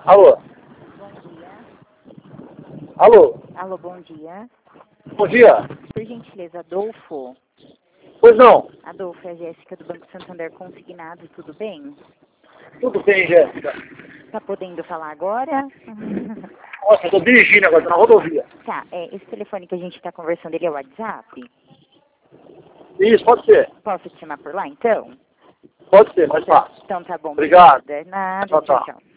Alô? Bom dia. Alô? Alô, bom dia. Bom dia. Por gentileza, Adolfo. Pois não. Adolfo, é a Jéssica do Banco Santander Consignado, tudo bem? Tudo bem, Jéssica? Tá podendo falar agora? Nossa, eu tô dirigindo agora, tô na rodovia. Tá, esse telefone que a gente tá conversando, ele é o WhatsApp? Isso, pode ser. Posso te chamar por lá, então? Pode ser, mais fácil. Então tá bom, Obrigado. obrigada. Nada, Tchau, tchau, tchau. tchau.